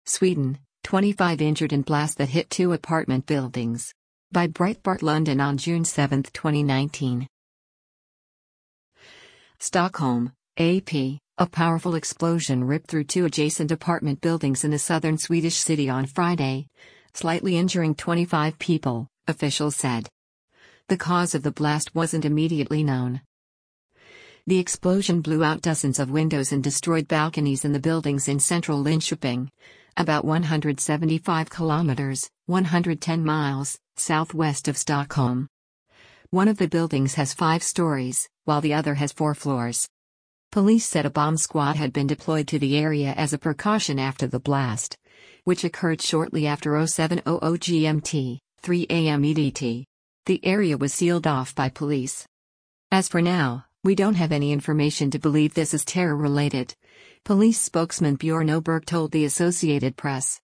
Sweden, 25 injured in blast that hit two apartment buildings. By Breitbart London on June 7, 2019. Stockholm, AP. A powerful explosion ripped through two adjacent apartment buildings in the southern Swedish city on Friday, slightly injuring 25 people, officials said. The cause of the blast wasn't immediately known. The explosion blew out dozens of windows and destroyed balconies in the buildings in central Linköping, about 175 kilometers, 110 miles, southwest of Stockholm. One of the buildings has 5 stories, while the other has 4 floors. Police said a bomb squad had been deployed to the area as a precaution after the blast, which occurred shortly after 07:00 GMT, 3 a.m. EDT. The area was sealed off by police. As for now, we don't have any information to believe this is terror-related, police spokesman Björn Oberg told the Associated Press.